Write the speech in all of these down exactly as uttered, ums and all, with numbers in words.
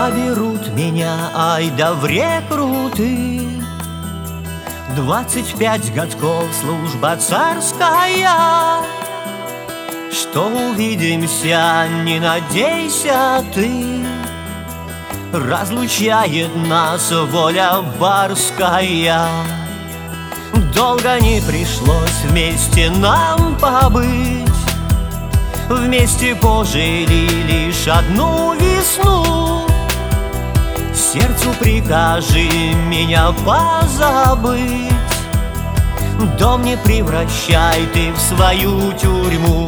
Заберут меня, ай да в рекруты. Двадцать пять годков служба царская. Что увидимся, не надейся ты. Разлучает нас воля барская. Долго не пришлось вместе нам побыть. Вместе пожили лишь одну весну. Сердцу прикажи меня позабыть. Дом не превращай ты в свою тюрьму.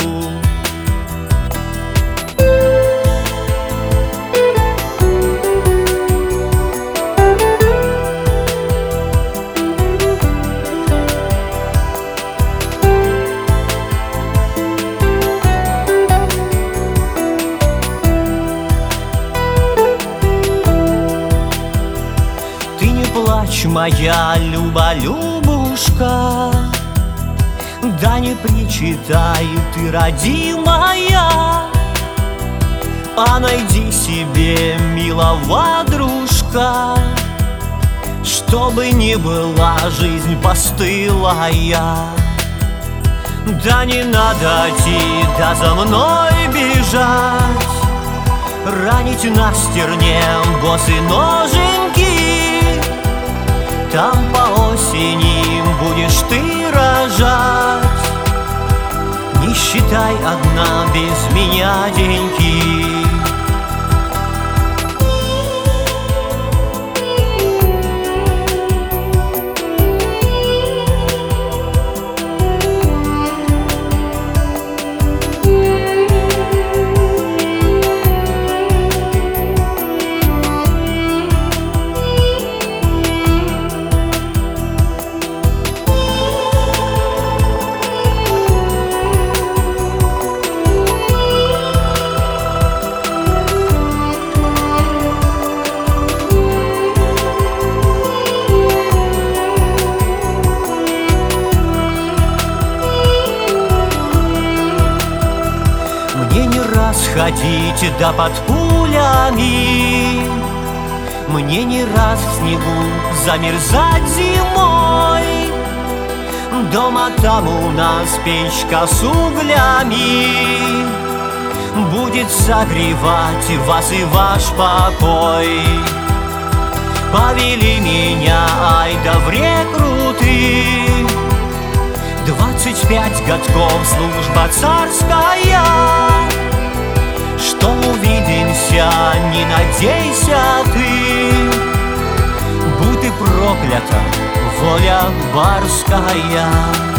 Плачь, моя Люба-Любушка, да не причитай ты, родимая, а найди себе милого дружка, чтобы не была жизнь постылая. Да не надо идти, да за мной бежать, ранить на стерне босые ноженьки. Там по осени будешь ты рожать. Не считай одна без меня деньги. Мне не раз ходить да под пулями, мне не раз в снегу замерзать зимой. Дома там у нас печка с углями будет согревать вас и ваш покой. Повели меня, ай да в рекруты. Двадцать пять годков служба царская. Что увидимся, не надейся ты. Будь ты проклята, воля барская.